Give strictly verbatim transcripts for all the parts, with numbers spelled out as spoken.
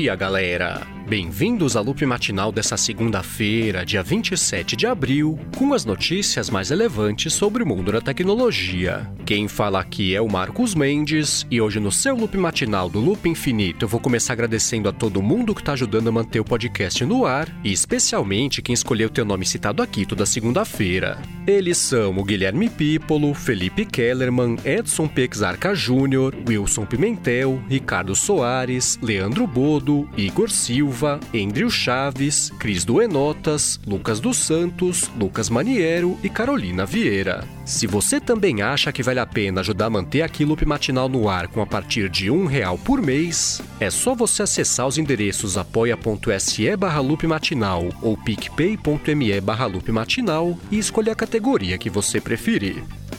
dia, galera! Bem-vindos ao Loop Matinal dessa segunda-feira, dia vinte e sete de abril, com as notícias mais relevantes sobre o mundo da tecnologia. Quem fala aqui é o Marcos Mendes, e hoje no seu Loop Matinal do Loop Infinito eu vou começar agradecendo a todo mundo que está ajudando a manter o podcast no ar, e especialmente quem escolheu ter o nome citado aqui toda segunda-feira. Eles são o Guilherme Pípolo, Felipe Kellerman, Edson Pexarca Júnior, Wilson Pimentel, Ricardo Soares, Leandro Bodo, Igor Silva, Andrew Chaves, Cris Duenotas, Lucas dos Santos, Lucas Maniero e Carolina Vieira. Se você também acha que vale a pena ajudar a manter aqui o Loop Matinal no ar com a partir de um real por mês, é só você acessar os endereços apoia.se barra Loop Matinal ou picpay.me barra Loop Matinal e escolher a categoria que você preferir.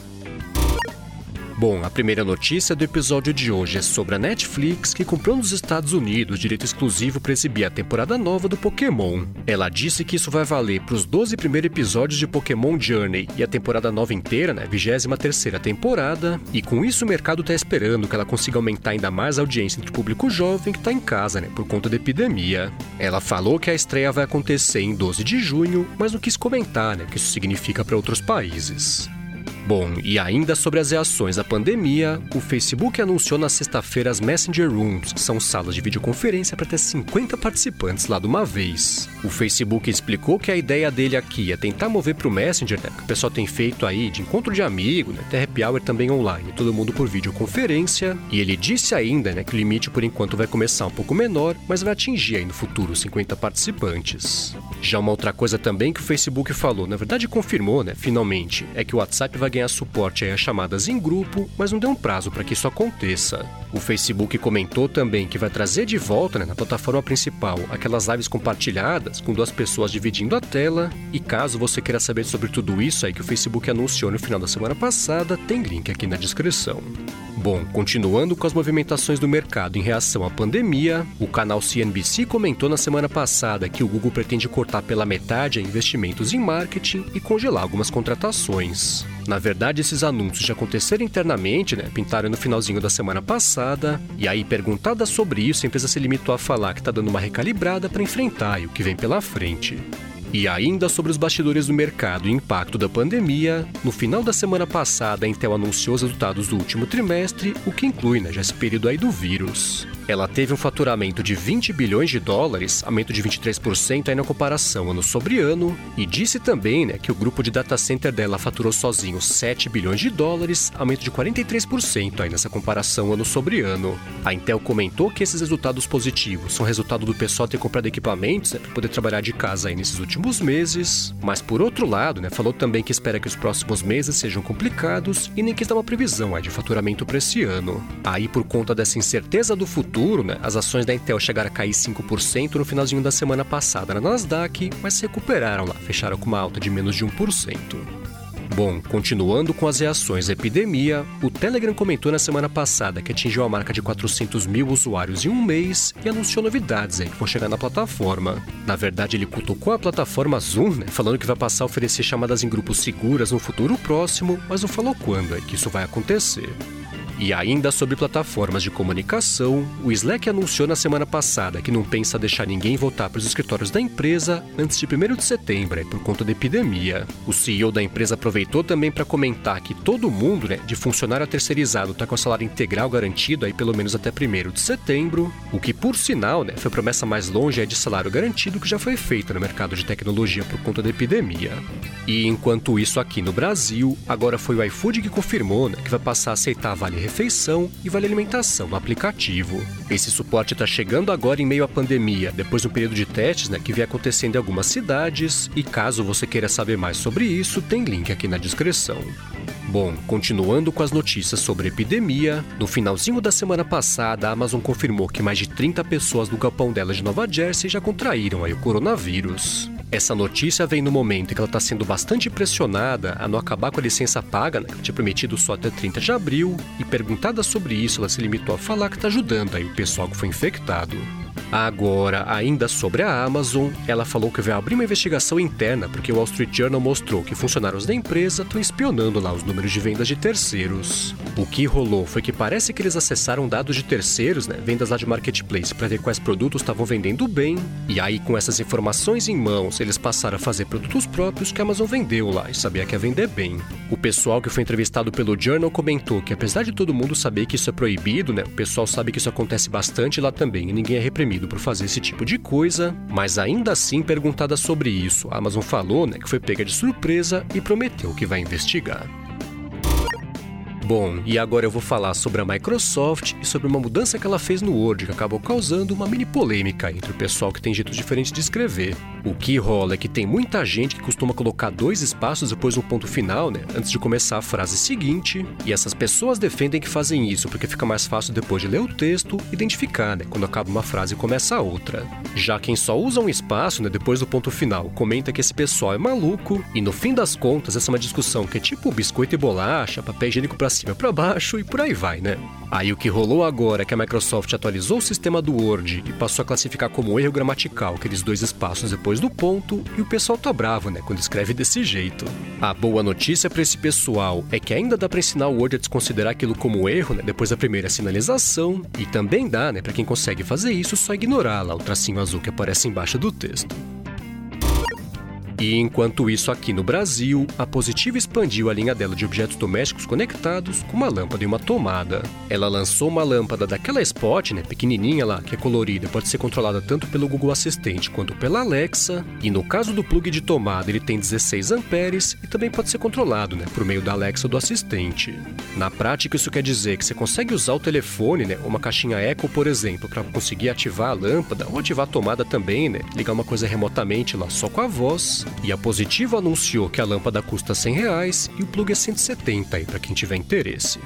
Bom, a primeira notícia do episódio de hoje é sobre a Netflix, que comprou nos Estados Unidos direito exclusivo para exibir a temporada nova do Pokémon. Ela disse que isso vai valer para os doze primeiros episódios de Pokémon Journey e a temporada nova inteira, né, vigésima terceira temporada, e com isso o mercado está esperando que ela consiga aumentar ainda mais a audiência entre o público jovem que está em casa, né, por conta da epidemia. Ela falou que a estreia vai acontecer em doze de junho, mas não quis comentar, né, o que isso significa para outros países. Bom, e ainda sobre as reações à pandemia, o Facebook anunciou na sexta-feira as Messenger Rooms, que são salas de videoconferência para ter cinquenta participantes lá de uma vez. O Facebook explicou que a ideia dele aqui é tentar mover para o Messenger, né, que o pessoal tem feito aí de encontro de amigo, né, até happy hour também online, todo mundo por videoconferência. E ele disse ainda, né, que o limite por enquanto vai começar um pouco menor, mas vai atingir aí no futuro cinquenta participantes. Já uma outra coisa também que o Facebook falou, na verdade confirmou, né, finalmente, é que o WhatsApp vai ganhar suporte a chamadas em grupo, mas não deu um prazo para que isso aconteça. O Facebook comentou também que vai trazer de volta, né, na plataforma principal aquelas lives compartilhadas com duas pessoas dividindo a tela, e caso você queira saber sobre tudo isso aí que o Facebook anunciou no final da semana passada, tem link aqui na descrição. Bom, continuando com as movimentações do mercado em reação à pandemia, o canal C N B C comentou na semana passada que o Google pretende cortar pela metade investimentos em marketing e congelar algumas contratações. Na verdade, esses anúncios já aconteceram internamente, né? Pintaram no finalzinho da semana passada, e aí, perguntada sobre isso, a empresa se limitou a falar que está dando uma recalibrada para enfrentar o que vem pela frente. E ainda sobre os bastidores do mercado e impacto da pandemia, no final da semana passada a Intel anunciou os resultados do último trimestre, o que inclui, né, já esse período aí do vírus. Ela teve um faturamento de vinte bilhões de dólares, aumento de vinte e três por cento aí na comparação ano sobre ano, e disse também, né, que o grupo de data center dela faturou sozinho sete bilhões de dólares, aumento de quarenta e três por cento aí nessa comparação ano sobre ano. A Intel comentou que esses resultados positivos são resultado do pessoal ter comprado equipamentos, né, para poder trabalhar de casa aí nesses últimos meses, mas por outro lado, né, falou também que espera que os próximos meses sejam complicados e nem quis dar uma previsão aí de faturamento para esse ano. Aí, por conta dessa incerteza do futuro, Né, as ações da Intel chegaram a cair cinco por cento no finalzinho da semana passada na Nasdaq, mas se recuperaram lá, fecharam com uma alta de menos de um por cento. Bom, continuando com as reações à epidemia, o Telegram comentou na semana passada que atingiu a marca de quatrocentos mil usuários em um mês e anunciou novidades aí que vão chegar na plataforma. Na verdade, ele cutucou a plataforma Zoom, né, falando que vai passar a oferecer chamadas em grupos seguras no futuro próximo, mas não falou quando é que isso vai acontecer. E ainda sobre plataformas de comunicação, o Slack anunciou na semana passada que não pensa deixar ninguém voltar para os escritórios da empresa antes de primeiro de setembro, por conta da epidemia. O C E O da empresa aproveitou também para comentar que todo mundo, né, de funcionário terceirizado está com o salário integral garantido aí pelo menos até primeiro de setembro, o que por sinal, né, foi a promessa mais longe aí de salário garantido que já foi feita no mercado de tecnologia por conta da epidemia. E enquanto isso aqui no Brasil, agora foi o iFood que confirmou, né, que vai passar a aceitar vale refeição e vale alimentação no aplicativo. Esse suporte está chegando agora em meio à pandemia, depois de um período de testes, né, que vem acontecendo em algumas cidades, e caso você queira saber mais sobre isso, tem link aqui na descrição. Bom, continuando com as notícias sobre a epidemia, no finalzinho da semana passada, a Amazon confirmou que mais de trinta pessoas no galpão dela de Nova Jersey já contraíram aí o coronavírus. Essa notícia vem no momento em que ela está sendo bastante pressionada a não acabar com a licença paga, né, que tinha prometido só até trinta de abril, e perguntada sobre isso, ela se limitou a falar que está ajudando aí o pessoal que foi infectado. Agora, ainda sobre a Amazon, ela falou que vai abrir uma investigação interna porque o Wall Street Journal mostrou que funcionários da empresa estão espionando lá os números de vendas de terceiros. O que rolou foi que parece que eles acessaram dados de terceiros, né, vendas lá de marketplace, para ver quais produtos estavam vendendo bem, e aí com essas informações em mãos, eles passaram a fazer produtos próprios que a Amazon vendeu lá e sabia que ia vender bem. O pessoal que foi entrevistado pelo Journal comentou que apesar de todo mundo saber que isso é proibido, né, o pessoal sabe que isso acontece bastante lá também e ninguém é reprimido por fazer esse tipo de coisa, mas ainda assim, perguntada sobre isso, a Amazon falou, né, que foi pega de surpresa e prometeu que vai investigar. Bom, e agora eu vou falar sobre a Microsoft e sobre uma mudança que ela fez no Word que acabou causando uma mini polêmica entre o pessoal que tem jeitos diferentes de escrever. O que rola é que tem muita gente que costuma colocar dois espaços depois do ponto final, né, antes de começar a frase seguinte, e essas pessoas defendem que fazem isso porque fica mais fácil depois de ler o texto identificar, né, quando acaba uma frase e começa a outra. Já quem só usa um espaço, né, depois do ponto final, comenta que esse pessoal é maluco, e no fim das contas essa é uma discussão que é tipo biscoito e bolacha, papel higiênico pra cima para baixo e por aí vai, né? Aí o que rolou agora é que a Microsoft atualizou o sistema do Word e passou a classificar como erro gramatical aqueles dois espaços depois do ponto, e o pessoal tá bravo, né, quando escreve desse jeito. A boa notícia para esse pessoal é que ainda dá para ensinar o Word a desconsiderar aquilo como erro, né, depois da primeira sinalização, e também dá, né, para quem consegue fazer isso, só ignorar lá o tracinho azul que aparece embaixo do texto. E enquanto isso, aqui no Brasil, a Positiva expandiu a linha dela de objetos domésticos conectados com uma lâmpada e uma tomada. Ela lançou uma lâmpada daquela Spot, né, pequenininha lá, que é colorida, pode ser controlada tanto pelo Google Assistente quanto pela Alexa, e no caso do plug de tomada ele tem dezesseis amperes e também pode ser controlado, né, por meio da Alexa ou do assistente. Na prática isso quer dizer que você consegue usar o telefone, né, ou uma caixinha Echo, por exemplo, para conseguir ativar a lâmpada ou ativar a tomada também, né, ligar uma coisa remotamente lá só com a voz. E a Positiva anunciou que a lâmpada custa cem reais e o plug é cento e setenta aí para quem tiver interesse.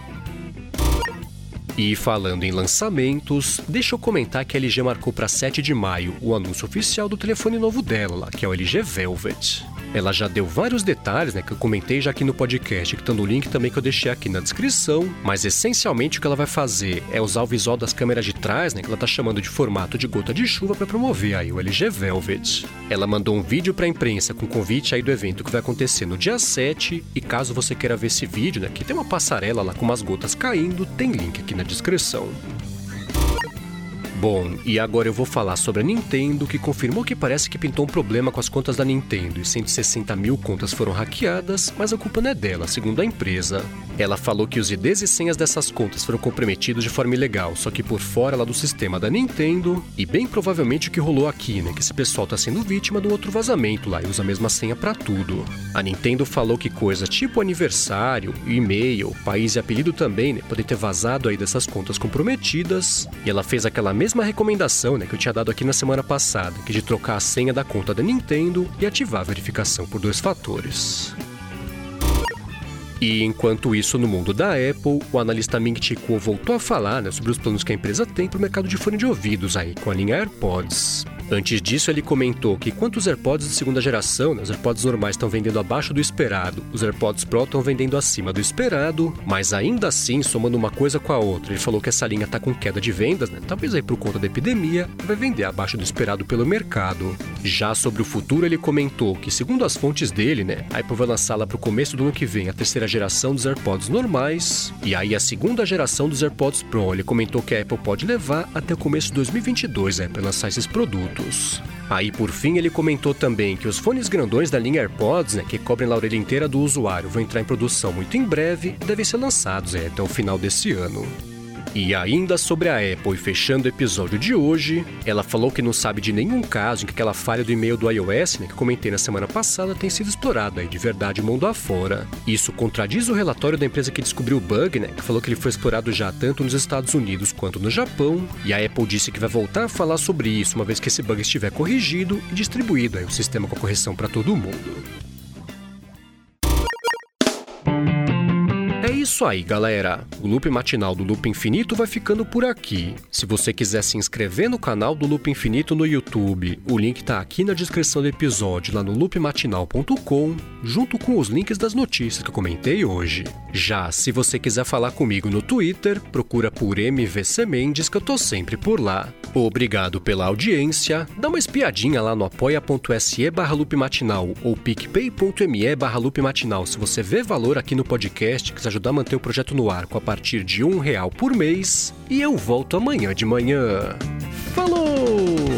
E falando em lançamentos, deixa eu comentar que a L G marcou para sete de maio o anúncio oficial do telefone novo dela, lá, que é o L G Velvet. Ela já deu vários detalhes, né, que eu comentei já aqui no podcast, que estão no link também que eu deixei aqui na descrição, mas essencialmente o que ela vai fazer é usar o visual das câmeras de trás, né, que ela tá chamando de formato de gota de chuva para promover aí o L G Velvet. Ela mandou um vídeo para a imprensa com convite aí do evento que vai acontecer no dia sete, e caso você queira ver esse vídeo, né, que tem uma passarela lá com umas gotas caindo, tem link aqui na descrição. Bom, e agora eu vou falar sobre a Nintendo, que confirmou que parece que pintou um problema com as contas da Nintendo e cento e sessenta mil contas foram hackeadas, mas a culpa não é dela, segundo a empresa. Ela falou que os I Ds e senhas dessas contas foram comprometidos de forma ilegal, só que por fora lá do sistema da Nintendo, e bem provavelmente o que rolou aqui, né, que esse pessoal tá sendo vítima de um outro vazamento lá e usa a mesma senha pra tudo. A Nintendo falou que coisa tipo aniversário, e-mail, país e apelido também, né, podem ter vazado aí dessas contas comprometidas, e ela fez aquela mesma mesma recomendação, né, que eu tinha dado aqui na semana passada, que é de trocar a senha da conta da Nintendo e ativar a verificação por dois fatores. E enquanto isso, no mundo da Apple, o analista Ming-Chi Kuo voltou a falar, né, sobre os planos que a empresa tem para o mercado de fone de ouvidos aí, com a linha AirPods. Antes disso, ele comentou que enquanto os AirPods de segunda geração, né, os AirPods normais estão vendendo abaixo do esperado, os AirPods Pro estão vendendo acima do esperado, mas ainda assim, somando uma coisa com a outra, ele falou que essa linha está com queda de vendas, né, talvez aí por conta da epidemia, vai vender abaixo do esperado pelo mercado. Já sobre o futuro, ele comentou que, segundo as fontes dele, né, a Apple vai lançar lá para o começo do ano que vem a terceira geração dos AirPods normais, e aí a segunda geração dos AirPods Pro. Ele comentou que a Apple pode levar até o começo de dois mil e vinte e dois, né, para lançar esses produtos. Aí, por fim, ele comentou também que os fones grandões da linha AirPods, né, que cobrem a orelha inteira do usuário, vão entrar em produção muito em breve e devem ser lançados é, até o final desse ano. E ainda sobre a Apple, e fechando o episódio de hoje, ela falou que não sabe de nenhum caso em que aquela falha do e-mail do iOS, né, que comentei na semana passada, tem sido explorada aí de verdade mundo afora. Isso contradiz o relatório da empresa que descobriu o bug, né, que falou que ele foi explorado já tanto nos Estados Unidos quanto no Japão, e a Apple disse que vai voltar a falar sobre isso uma vez que esse bug estiver corrigido e distribuído aí o sistema com a correção para todo mundo. É isso aí, galera. O Loop Matinal do Loop Infinito vai ficando por aqui. Se você quiser se inscrever no canal do Loop Infinito no YouTube, o link tá aqui na descrição do episódio, lá no loop matinal ponto com, junto com os links das notícias que eu comentei hoje. Já se você quiser falar comigo no Twitter, procura por M V C Mendes, que eu tô sempre por lá. Obrigado pela audiência. Dá uma espiadinha lá no apoia.se barra loop matinal ou picpay.me barra loop matinal se você vê valor aqui no podcast, quiser ajudar a manter o projeto no ar com a partir de um real por mês. E eu volto amanhã de manhã. Falou!